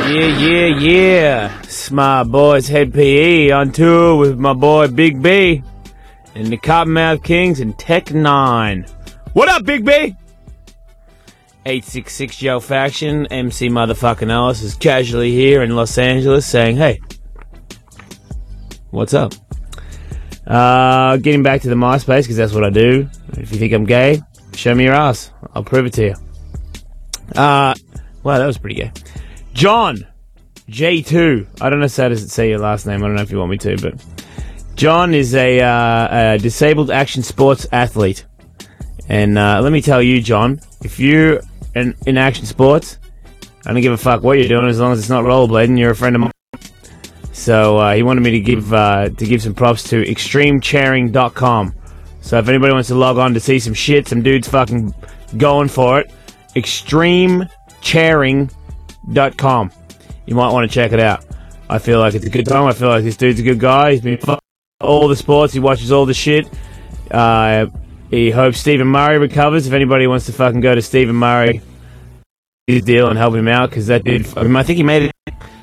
Yeah. Smart Boys Head PE on tour with my boy Big B and the Cottonmouth Kings and Tech 9. What up, Big B? 866 Joe Faction, MC motherfucking Ellis is casually here in Los Angeles saying, hey, what's up? Getting back to the MySpace, because that's what I do. If you think I'm gay, show me your ass. I'll prove it to you. Wow, that was pretty gay. John J2. I don't know how to say your last name. I don't know if you want me to, but John is a disabled action sports athlete. And let me tell you, John, if you're in action sports, I don't give a fuck what you're doing as long as it's not rollerblading. You're a friend of mine. So he wanted me to give some props to extremechairing.com. So if anybody wants to log on to see some shit, some dudes fucking going for it, extremechairing.com. You might want to check it out. I feel like it's a good time. I feel like this dude's a good guy. He's been fucking all the sports. He watches all the shit. He hopes Stephen Murray recovers. If anybody wants to fucking go to Stephen Murray, his deal and help him out, because that dude, I think he made it